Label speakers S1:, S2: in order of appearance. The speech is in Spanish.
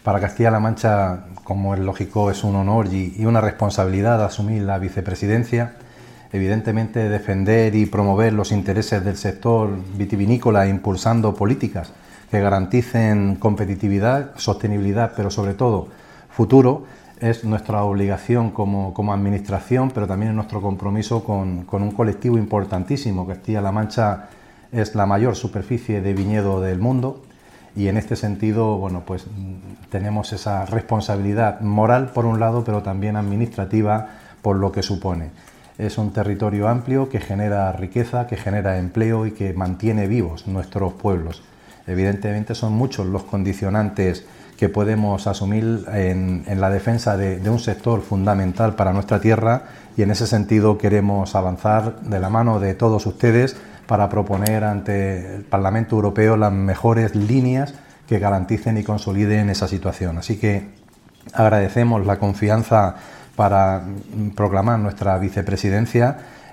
S1: Para Castilla-La Mancha, como es lógico, es un honor y una responsabilidad asumir la vicepresidencia. Evidentemente, defender y promover los intereses del sector vitivinícola impulsando políticas que garanticen competitividad, sostenibilidad, pero sobre todo futuro, es nuestra obligación como administración, pero también es nuestro compromiso con un colectivo importantísimo. Castilla-La Mancha es la mayor superficie de viñedo del mundo y en este sentido, bueno, pues tenemos esa responsabilidad moral por un lado, pero también administrativa por lo que supone. Es un territorio amplio que genera riqueza, que genera empleo y que mantiene vivos nuestros pueblos. Evidentemente son muchos los condicionantes que podemos asumir en la defensa de un sector fundamental para nuestra tierra y en ese sentido queremos avanzar de la mano de todos ustedes para proponer ante el Parlamento Europeo las mejores líneas que garanticen y consoliden esa situación. Así que agradecemos la confianza para proclamar nuestra vicepresidencia